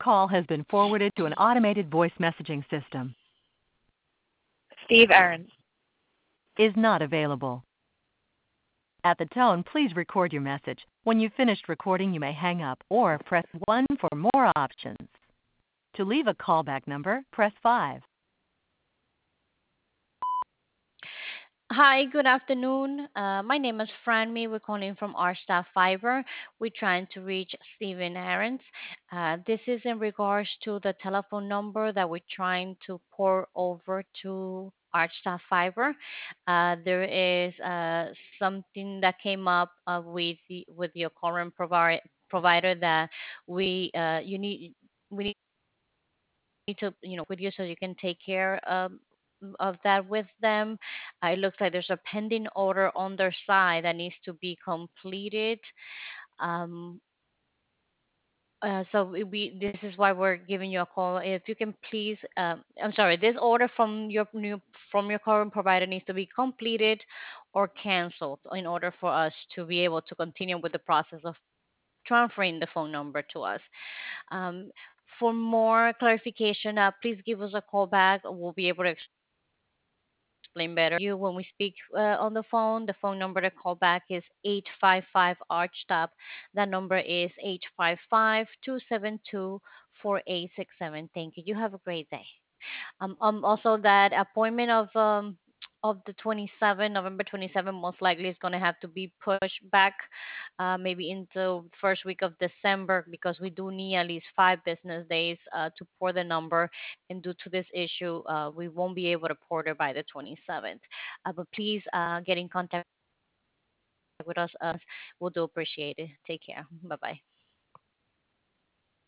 Call has been forwarded to an automated voice messaging system. Steve Aaron. Is not available. At the tone, please record your message. When you've finished recording, you may hang up or press 1 for more options. To leave a callback number, press 5. Hi, good afternoon. My name is Franmy. We're calling from our staff fiber. We're trying to reach Stephen Aarons. This is in regards to the telephone number that we're trying to pour over to our staff fiber. There is something that came up with your current provider that we you need we need to with you so you can take care of that with them. It looks like there's a pending order on their side that needs to be completed. Um, this is why we're giving you a call. If you can please, I'm sorry, this order from your current provider needs to be completed or canceled in order for us to be able to continue with the process of transferring the phone number to us. Um, for more clarification, please give us a call back. We'll be able to explain better you when we speak on the phone. The phone number to call back is 855 Archtop. That number is 855-272-4867. Thank you. You have a great day. Also that appointment of the 27 November 27 most likely is going to have to be pushed back maybe into first week of December because we do need at least 5 business days to pour the number, and due to this issue we won't be able to pour it by the 27th. But please get in contact with us. We'll do appreciate it. Take care. Bye bye.